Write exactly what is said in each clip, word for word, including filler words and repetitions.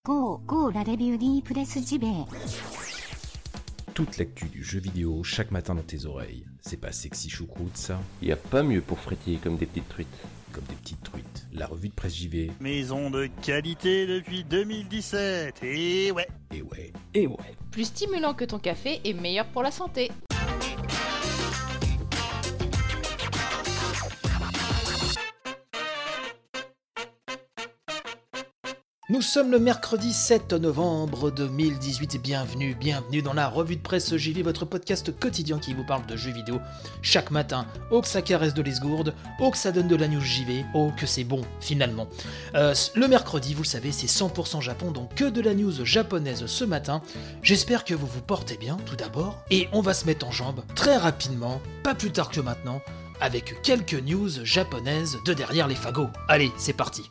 Go, go, la review di Presse J B. Toute l'actu du jeu vidéo chaque matin dans tes oreilles. C'est pas sexy choucroute ça? Y a pas mieux pour frétiller comme des petites truites. Comme des petites truites. La revue de Presse J V. Maison de qualité depuis deux mille dix-sept. Et ouais. Et ouais. Et ouais. Plus stimulant que ton café et meilleur pour la santé. Nous sommes le mercredi sept novembre deux mille dix-huit et bienvenue, bienvenue dans la revue de presse J V, votre podcast quotidien qui vous parle de jeux vidéo chaque matin. Oh que ça caresse de l'esgourde, oh que ça donne de la news J V, oh que c'est bon finalement. Euh, le mercredi, vous le savez, c'est cent pour cent Japon, donc que de la news japonaise ce matin. J'espère que vous vous portez bien tout d'abord, et on va se mettre en jambes très rapidement, pas plus tard que maintenant, avec quelques news japonaises de derrière les fagots. Allez, c'est parti.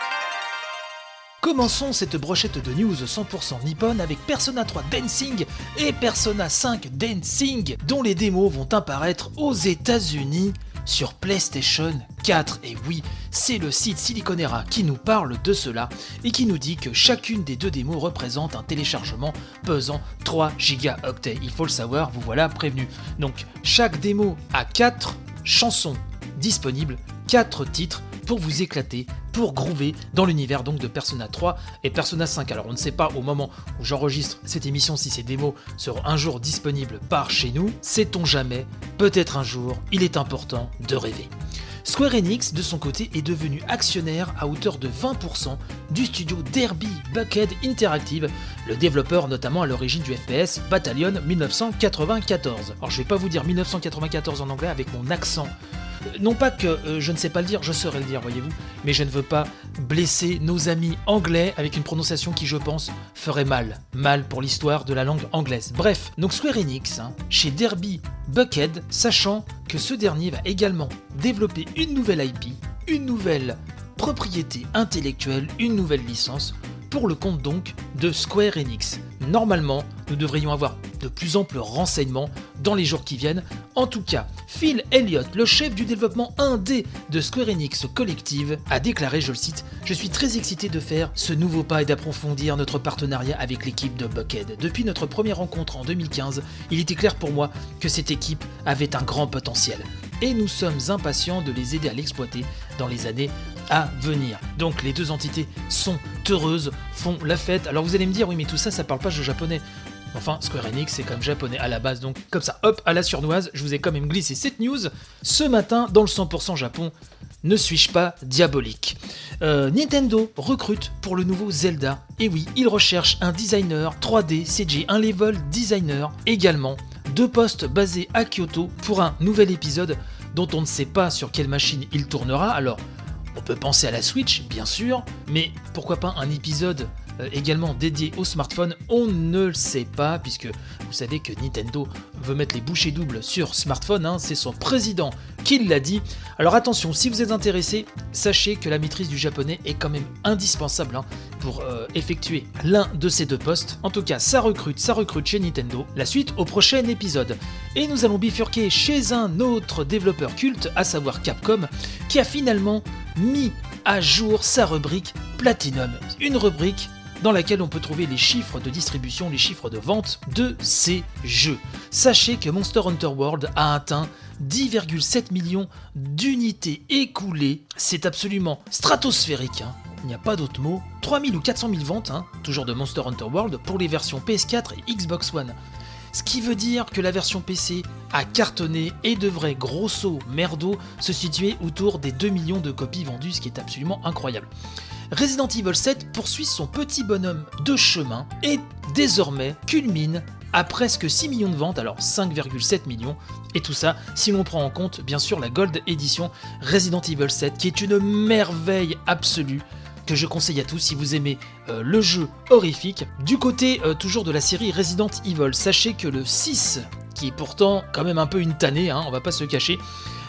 Commençons cette brochette de news cent pour cent nippon avec Persona trois Dancing et Persona cinq Dancing, dont les démos vont apparaître aux États-Unis sur PlayStation quatre. Et oui, c'est le site Siliconera qui nous parle de cela et qui nous dit que chacune des deux démos représente un téléchargement pesant trois gigaoctets. Il faut le savoir, vous voilà prévenu. Donc chaque démo a quatre chansons disponibles, quatre titres pour vous éclater, pour groover dans l'univers donc de Persona trois et Persona cinq. Alors on ne sait pas au moment où j'enregistre cette émission si ces démos seront un jour disponibles par chez nous, sait-on jamais, peut-être un jour, il est important de rêver. Square Enix, de son côté, est devenu actionnaire à hauteur de vingt pour cent du studio Derby Buckhead Interactive, le développeur notamment à l'origine du F P S Battalion dix-neuf cent quatre-vingt-quatorze. Alors je vais pas vous dire dix-neuf cent quatre-vingt-quatorze en anglais avec mon accent. Non pas que euh, je ne sais pas le dire, je saurais le dire, voyez-vous, mais je ne veux pas blesser nos amis anglais avec une prononciation qui, je pense, ferait mal. Mal pour l'histoire de la langue anglaise. Bref, donc Square Enix, hein, chez Derby Buckhead, sachant que ce dernier va également développer une nouvelle I P, une nouvelle propriété intellectuelle, une nouvelle licence, pour le compte donc de Square Enix. Normalement, nous devrions avoir de plus amples renseignements dans les jours qui viennent. En tout cas, Phil Elliott, le chef du développement indé de Square Enix Collective, a déclaré, je le cite, « Je suis très excité de faire ce nouveau pas et d'approfondir notre partenariat avec l'équipe de Buckhead. Depuis notre première rencontre en deux mille quinze, il était clair pour moi que cette équipe avait un grand potentiel. Et nous sommes impatients de les aider à l'exploiter dans les années à venir. » Donc les deux entités sont heureuses, font la fête. Alors vous allez me dire, oui mais tout ça, ça parle pas de japonais. Enfin, Square Enix, c'est comme japonais à la base, donc comme ça, hop, à la surnoise, je vous ai quand même glissé cette news. Ce matin, dans le cent pour cent Japon, ne suis-je pas diabolique? euh, Nintendo recrute pour le nouveau Zelda. Et oui, il recherche un designer trois D C G, un level designer également. Deux postes basés à Kyoto pour un nouvel épisode dont on ne sait pas sur quelle machine il tournera. Alors, on peut penser à la Switch, bien sûr, mais pourquoi pas un épisode euh, également dédié au smartphone? On ne le sait pas, puisque vous savez que Nintendo veut mettre les bouchées doubles sur smartphone, hein, c'est son président qui l'a dit. Alors attention, si vous êtes intéressé, sachez que la maîtrise du japonais est quand même indispensable hein, pour euh, effectuer l'un de ces deux postes. En tout cas, ça recrute, ça recrute chez Nintendo. La suite au prochain épisode. Et nous allons bifurquer chez un autre développeur culte, à savoir Capcom, qui a finalement mis à jour sa rubrique Platinum. Une rubrique dans laquelle on peut trouver les chiffres de distribution, les chiffres de vente de ces jeux. Sachez que Monster Hunter World a atteint dix virgule sept millions d'unités écoulées. C'est absolument stratosphérique, hein. Il n'y a pas d'autre mot. trois mille ou quatre cent mille ventes, hein, toujours de Monster Hunter World, pour les versions P S quatre et Xbox One. Ce qui veut dire que la version P C a cartonné et devrait grosso merdo se situer autour des deux millions de copies vendues, ce qui est absolument incroyable. Resident Evil sept poursuit son petit bonhomme de chemin et désormais culmine à presque six millions de ventes, alors cinq virgule sept millions, et tout ça si l'on prend en compte bien sûr la Gold Edition Resident Evil sept qui est une merveille absolue que je conseille à tous si vous aimez euh, le jeu horrifique. Du côté euh, toujours de la série Resident Evil, sachez que le six, qui est pourtant quand même un peu une tannée, hein, on va pas se cacher,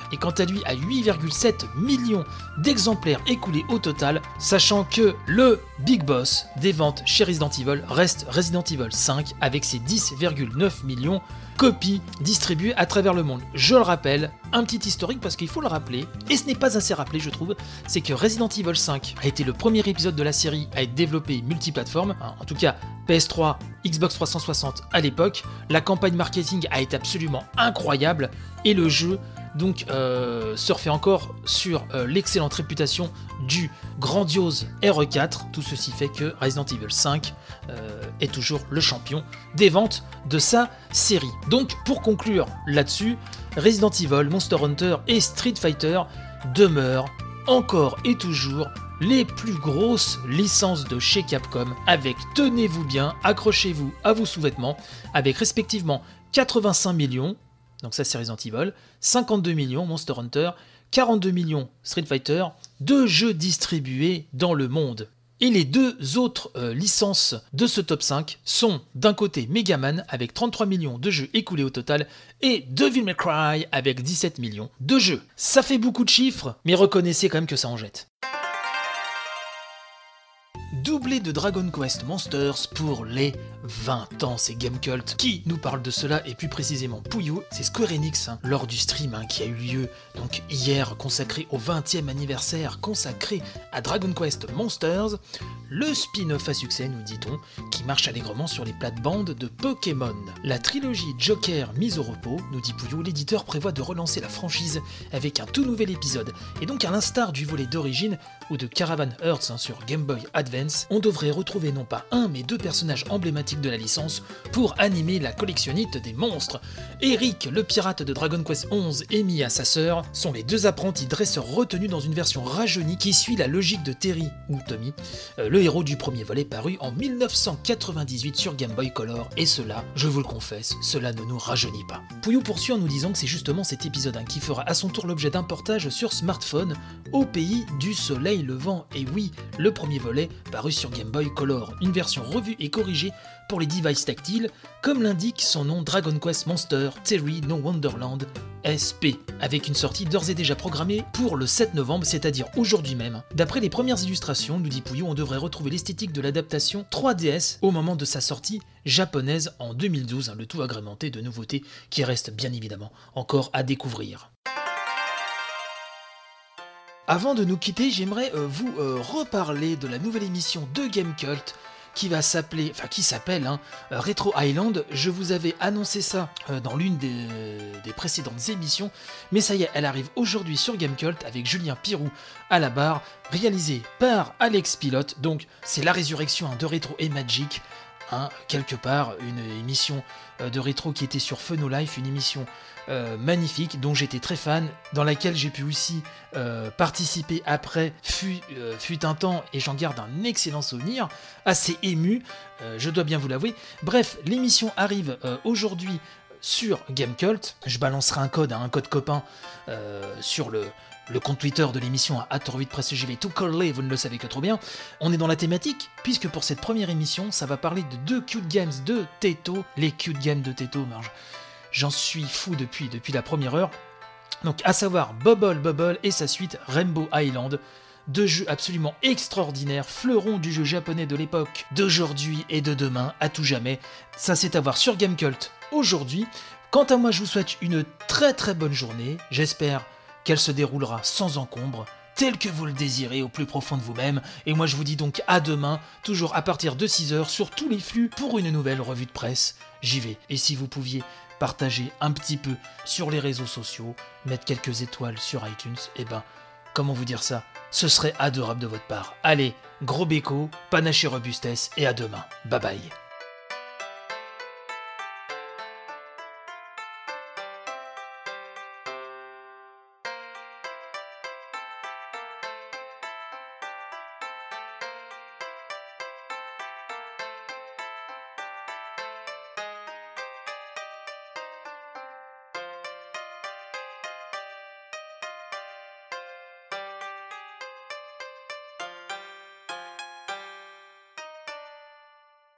est quant à lui à huit virgule sept millions d'exemplaires écoulés au total, sachant que le big boss des ventes chez Resident Evil reste Resident Evil cinq avec ses dix virgule neuf millions copies distribuées à travers le monde. Je le rappelle, un petit historique parce qu'il faut le rappeler, et ce n'est pas assez rappelé je trouve, c'est que Resident Evil cinq a été le premier épisode de la série à être développé multiplateforme, hein, en tout cas P S trois, Xbox trois cent soixante à l'époque. La campagne marketing a été absolument incroyable et le jeu donc euh, surfait encore sur euh, l'excellente réputation du grandiose R E quatre. Tout ceci fait que Resident Evil cinq euh, est toujours le champion des ventes de sa série. Donc pour conclure là-dessus, Resident Evil, Monster Hunter et Street Fighter demeurent encore et toujours les plus grosses licences de chez Capcom avec, tenez-vous bien, accrochez-vous à vos sous-vêtements, avec respectivement quatre-vingt-cinq millions, donc ça c'est Resident Evil, cinquante-deux millions Monster Hunter, quarante-deux millions Street Fighter, deux jeux distribués dans le monde. Et les deux autres euh, licences de ce top cinq sont d'un côté Mega Man avec trente-trois millions de jeux écoulés au total et Devil May Cry avec dix-sept millions de jeux. Ça fait beaucoup de chiffres, mais reconnaissez quand même que ça en jette. Doublé de Dragon Quest Monsters pour les vingt ans, c'est Gamecult qui nous parle de cela, et plus précisément Pouillou, c'est Square Enix, hein, lors du stream hein, qui a eu lieu donc hier, consacré au vingtième anniversaire, consacré à Dragon Quest Monsters, le spin-off à succès, nous dit-on, qui marche allègrement sur les plates-bandes de Pokémon. La trilogie Joker mise au repos, nous dit Pouillou, l'éditeur prévoit de relancer la franchise avec un tout nouvel épisode, et donc à l'instar du volet d'origine ou de Caravan Hearts hein, sur Game Boy Advance, on devrait retrouver non pas un mais deux personnages emblématiques de la licence pour animer la collectionnite des monstres. Eric, le pirate de Dragon Quest onze, et Mia, sa sœur, sont les deux apprentis dresseurs retenus dans une version rajeunie qui suit la logique de Terry, ou Tommy, euh, le héros du premier volet paru en mille neuf cent quatre-vingt-dix-huit sur Game Boy Color, et cela, je vous le confesse, cela ne nous rajeunit pas. Pouillou poursuit en nous disant que c'est justement cet épisode hein, qui fera à son tour l'objet d'un portage sur smartphone au pays du soleil levant, et oui, le premier volet paru sur Game Boy Color, une version revue et corrigée pour les devices tactiles, comme l'indique son nom Dragon Quest Monster Terry No Wonderland S P, avec une sortie d'ores et déjà programmée pour le sept novembre, c'est-à-dire aujourd'hui même. D'après les premières illustrations, nous dit Pouillou, on devrait retrouver l'esthétique de l'adaptation trois D S au moment de sa sortie japonaise en deux mille douze, hein, le tout agrémenté de nouveautés qui restent bien évidemment encore à découvrir. Avant de nous quitter, j'aimerais euh, vous euh, reparler de la nouvelle émission de Gamecult qui va s'appeler, enfin qui s'appelle hein, Retro Island. Je vous avais annoncé ça euh, dans l'une des, des précédentes émissions, mais ça y est, elle arrive aujourd'hui sur Gamecult avec Julien Pirou à la barre, réalisée par Alex Pilote. Donc c'est la résurrection hein, de Retro et Magic. Hein, quelque part, une émission euh, de rétro qui était sur Fun O Life, une émission euh, magnifique dont j'étais très fan, dans laquelle j'ai pu aussi euh, participer après, fut, euh, fut un temps, et j'en garde un excellent souvenir, assez ému, euh, je dois bien vous l'avouer. Bref, l'émission arrive euh, aujourd'hui sur Gamecult. Je balancerai un code, hein, un code copain euh, sur le... le compte Twitter de l'émission à arobase huit presse G V, tout collé, vous ne le savez que trop bien. On est dans la thématique, puisque pour cette première émission, ça va parler de deux cute games de Teto, les cute games de Teto, marge. J'en suis fou depuis, depuis la première heure. Donc, à savoir Bubble Bubble et sa suite Rainbow Island, deux jeux absolument extraordinaires, fleurons du jeu japonais de l'époque, d'aujourd'hui et de demain, à tout jamais. Ça, c'est à voir sur Gamecult aujourd'hui. Quant à moi, je vous souhaite une très très bonne journée. J'espère qu'elle se déroulera sans encombre, tel que vous le désirez au plus profond de vous-même, et moi je vous dis donc à demain, toujours à partir de six heures sur tous les flux pour une nouvelle revue de presse. J'y vais, et si vous pouviez partager un petit peu sur les réseaux sociaux, mettre quelques étoiles sur iTunes, et ben, comment vous dire ça, ce serait adorable de votre part. Allez, gros béco, panache et robustesse, et à demain. Bye bye.